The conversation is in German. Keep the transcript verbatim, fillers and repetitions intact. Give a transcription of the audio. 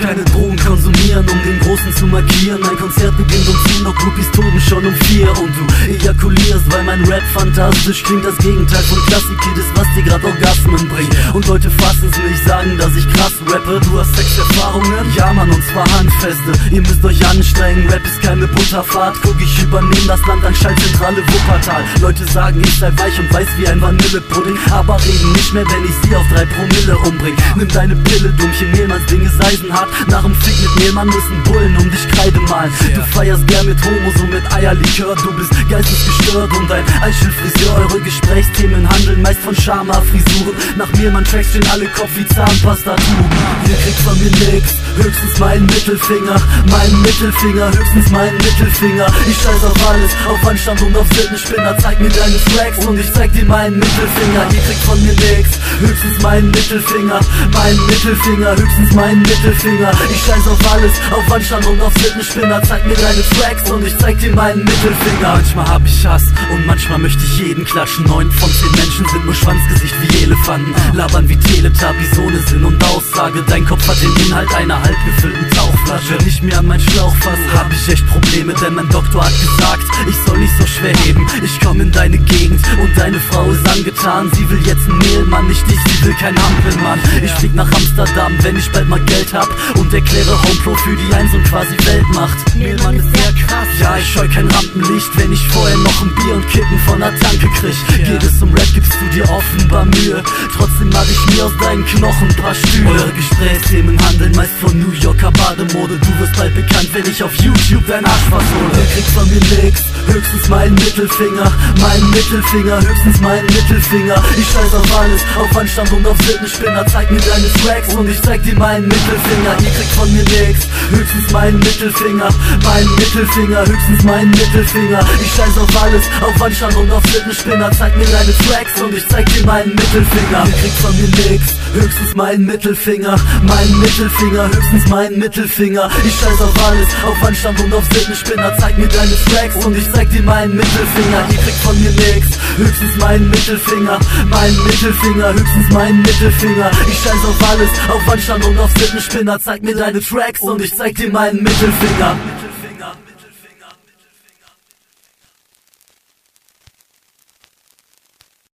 keine Drogen konsumieren, um den Großen zu markieren. Ein Konzert beginnt um zehn, doch Groupies toben schon um vier. Und du ejakulierst, weil mein Rap fantastisch klingt. Das Gegenteil von Klassik ist, was dir grad Orgasmen bringt. Und Leute fassen's nicht, sagen, dass ich krass rappe. Du hast Sexerfahrungen? Ja Mann, und zwar handfeste. Ihr müsst euch anstrengen, Rap ist keine Butterfahrt. Guck, ich übernehm das Land an Schallzentrale Wuppertal. Leute sagen, ich sei weich und weiß wie ein Vanillepudding, aber reden nicht mehr, wenn ich sie auf drei Promille umbring. Nimm deine Pille, Dummchen, Mehlmanns Ding ist eisenhart. Nach dem Fick mit Mehlmann müssen Bullen um dich Kreide malen. Du feierst gern mit Homo, so mit Eierlikör. Du bist geistesgestört und ein Eichel-Friseur. Eure Gesprächsthemen handeln meist von Schama-Frisuren. Nach Mehlmann-Tracks stehen alle Kopf wie Zahnpastatuben. Ihr kriegt von mir nix, höchstens meinen Mittelfinger. Meinen Mittelfinger, höchstens meinen Mittelfinger. Ich scheiß auf alles, auf Anstand und auf Sittenspinner. Zeig mir deine Flex und ich zeig dir meinen Mittelfinger. Ihr kriegt von mir nix, höchstens meinen Mittelfinger. Meinen Mittelfinger, höchstens meinen Mittelfinger. Ich scheiß auf alles, auf Anstand und auf Sittenspinner. Zeig mir deine Flex und ich zeig dir meinen Mittelfinger. Manchmal hab ich Hass und manchmal möchte ich jeden klatschen. Neun von zehn Menschen sind nur Schwanzgesicht wie Elefanten. Labern wie Teletubbies ohne Sinn und Aussage. Dein Kopf hat den Inhalt einer halb gefüllten Tauchflasche. Wenn ich mir an mein Schlauch fasse, hab ich echt Probleme, denn mein Doktor hat gesagt, ich soll nicht so schwer heben. Ich komm in deine Gegend und deine Frau ist angetan. Sie will jetzt einen Mehlmann, nicht dich, sie will kein Hampelmann. Ich flieg nach Amsterdam, wenn ich bald mal Geld hab, und erkläre Homepro für die Eins und quasi Weltmacht. Mehlmann ist sehr krass, ja, ich scheu kein Rampenlicht, wenn ich vorher noch ein Bier und Kippen von der Tanke krieg. Geht es um Rap, gibst du dir offenbar Mühe, trotzdem mach ich mir aus deinen Knochen ein paar Stühle. Eure Gesprächsthemen handeln meist von New Yorker Bademode. Du wirst bald bekannt, wenn ich auf YouTube dein Arsch versohle. Ihr kriegt von mir nix, höchstens meinen Mittelfinger. Meinen Mittelfinger, höchstens meinen Mittelfinger. Ich scheiß auf alles, auf Anstand und auf Sittenspinner. Zeig mir deine Flex und ich zeig dir meinen Mittelfinger. Ihr kriegt von mir nix, höchstens meinen Mittelfinger. Meinen Mittelfinger, höchstens meinen Mittelfinger. Ich scheiß auf alles, auf Anstand und auf Sittenspinner. Zeig mir deine Flex und ich zeig dir meinen Mittelfinger. Ihr kriegt von mir nix, höchstens meinen Mittelfinger. Meinen Mittelfinger, höchstens meinen Mittelfinger. Ich scheiß auf alles, auf Anstand und auf Sittenspinner. Zeig mir deine Flex und ich zeig dir meinen Mittelfinger. Ihr kriegt von mir nix, höchstens meinen Mittelfinger. Meinen Mittelfinger, höchstens meinen Mittelfinger. Ich scheiß auf alles, auf Anstand und auf Sittenspinner. Zeig mir deine Tracks und ich zeig dir meinen Mittelfinger.